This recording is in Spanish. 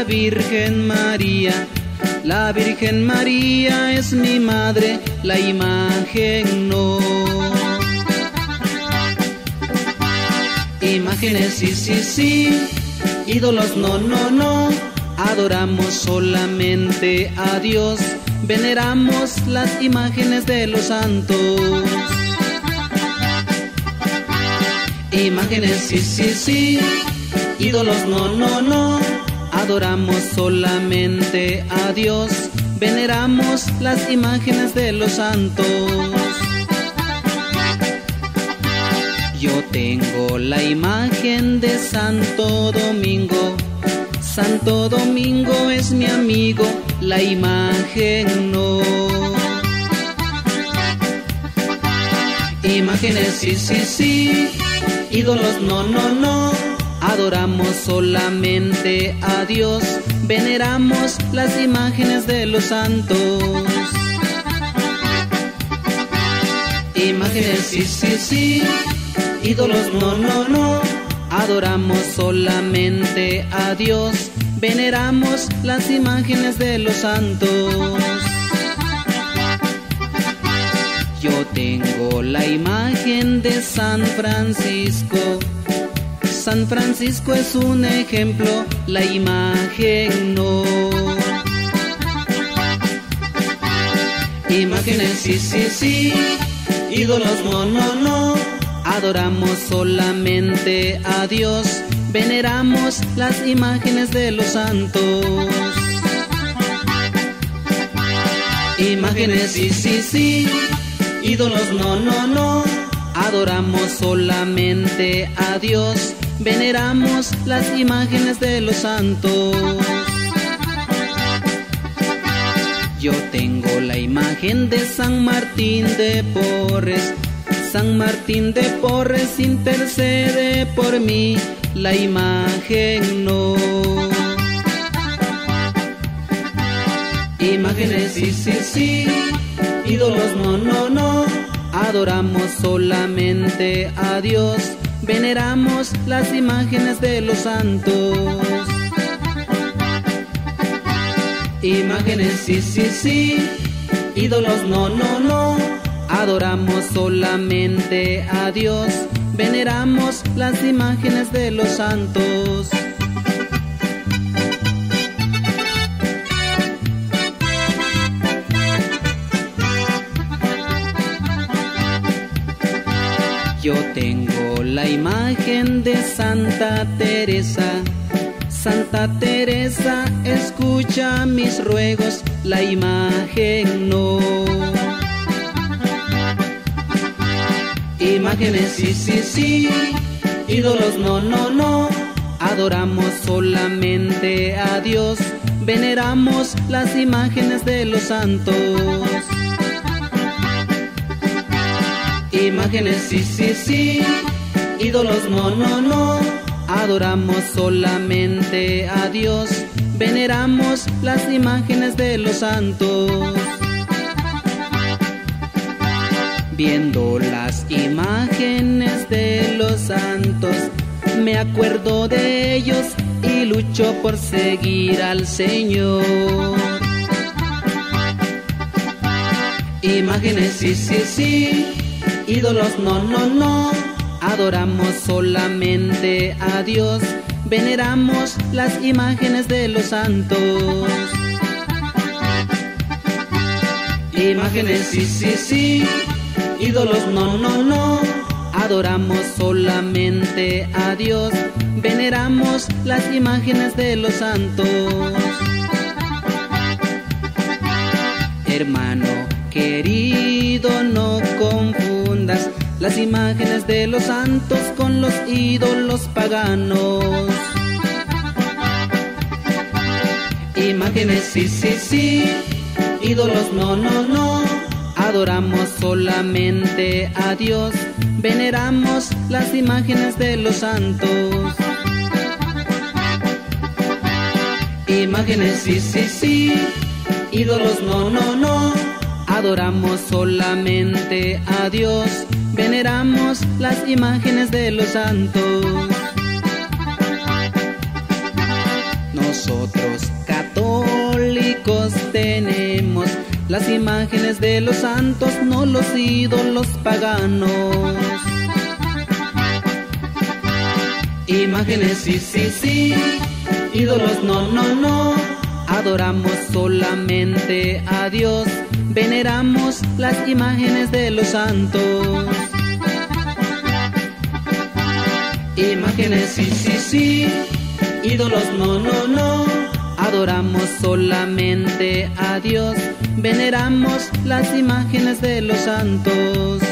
Virgen María. La Virgen María es mi madre, la imagen no. Imágenes sí, sí, sí, ídolos no, no, no. Adoramos solamente a Dios, veneramos las imágenes de los santos. Imágenes sí, sí, sí, ídolos no, no, no. Adoramos solamente a Dios, veneramos las imágenes de los santos. Yo tengo la imagen de Santo Domingo. Santo Domingo es mi amigo, la imagen no. Imágenes sí, sí, sí, ídolos no, no, no. Adoramos solamente a Dios, veneramos las imágenes de los santos. Imágenes sí, sí, sí, ídolos no, no, no. Adoramos solamente a Dios, veneramos las imágenes de los santos. Yo tengo la imagen de San Francisco. San Francisco es un ejemplo, la imagen no. Imágenes sí, sí, sí, ídolos no, no, no. Adoramos solamente a Dios, veneramos las imágenes de los santos. Imágenes sí, sí, sí, ídolos no, no, no. Adoramos solamente a Dios, veneramos las imágenes de los santos. Yo tengo la imagen de San Martín de Porres. San Martín de Porres intercede por mí, la imagen no. Imágenes sí, sí, sí, ídolos no, no, no. Adoramos solamente a Dios, veneramos las imágenes de los santos. Imágenes sí, sí, sí, ídolos no, no, no. Adoramos solamente a Dios, veneramos las imágenes de los santos. Yo tengo la imagen de Santa Teresa. Santa Teresa, escucha mis ruegos, la imagen no. Imágenes sí, sí, sí, ídolos no, no, no. Adoramos solamente a Dios, veneramos las imágenes de los santos. Imágenes sí, sí, sí, ídolos no, no, no. Adoramos solamente a Dios, veneramos las imágenes de los santos. Viendo las imágenes de los santos, me acuerdo de ellos y lucho por seguir al Señor. Imágenes sí, sí, sí, ídolos no, no, no. Adoramos solamente a Dios, veneramos las imágenes de los santos. Imágenes sí, sí, sí, ídolos no, no, no. Adoramos solamente a Dios, veneramos las imágenes de los santos. Hermano querido, no confundas las imágenes de los santos con los ídolos paganos. Imágenes sí, sí, sí, ídolos no, no, no. Adoramos solamente a Dios, veneramos las imágenes de los santos. Imágenes sí, sí, sí, ídolos no, no, no. Adoramos solamente a Dios, veneramos las imágenes de los santos. No nosotros católicos tenemos las imágenes de los santos, no los ídolos paganos. Imágenes sí, sí, sí, ídolos no, no, no. Adoramos solamente a Dios, veneramos las imágenes de los santos. Imágenes sí, sí, sí, ídolos no, no, no. Adoramos solamente a Dios, veneramos las imágenes de los santos.